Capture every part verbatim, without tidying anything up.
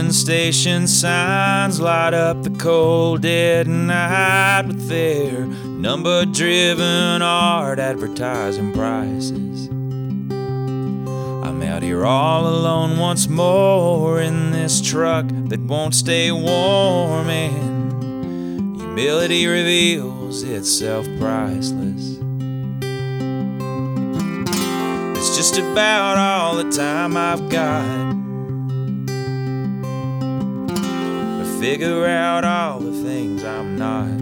filling station signs light up the cold dead night with their number-driven art advertising prices. I'm out here all alone once more in this truck that won't stay warm, and humility reveals itself priceless. It's just about all the time I've got to figure out all the things I'm not.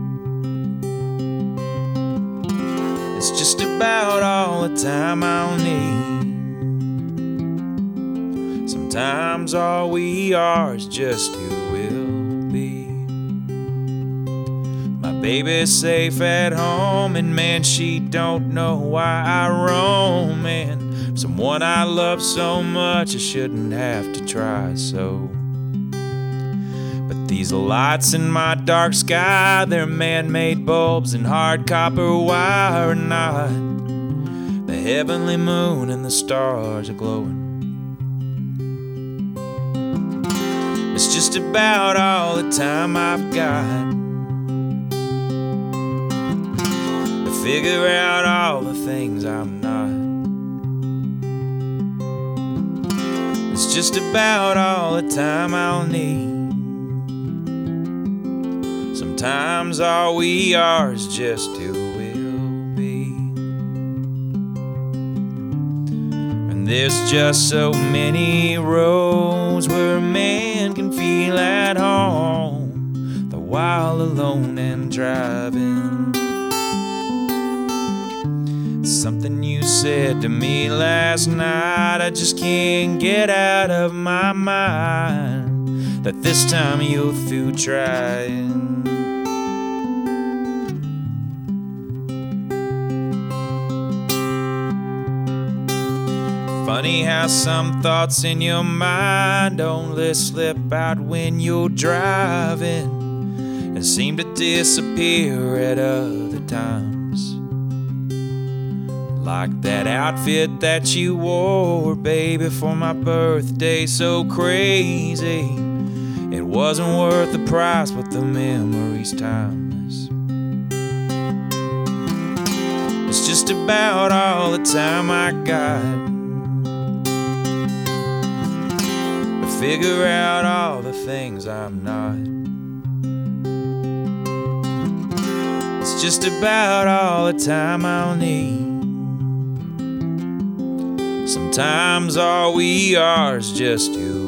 It's just about all the time I'll need. Sometimes all we are is just who we'll be. My baby's safe at home, and man, she don't know why I roam. And someone I love so much, I shouldn't have to try so. But these lights in my dark sky, they're man-made bulbs and hard copper wire, and not the heavenly moon and the stars are glowing. It's just about all the time I've got to figure out all the things I'm not. It's just about all the time I'll need. Sometimes all we are is just who we'll be. And there's just so many roads where a man can feel at home, the while alone and driving. Something you said to me last night, I just can't get out of my mind, that this time you're through trying. Funny how some thoughts in your mind only slip out when you're driving and seem to disappear at other times. Like that outfit that you wore, baby, for my birthday, so crazy. It wasn't worth the price, but the memory's timeless. It's just about all the time I got figure out all the things I'm not. It's just about all the time I'll need. Sometimes all we are is just who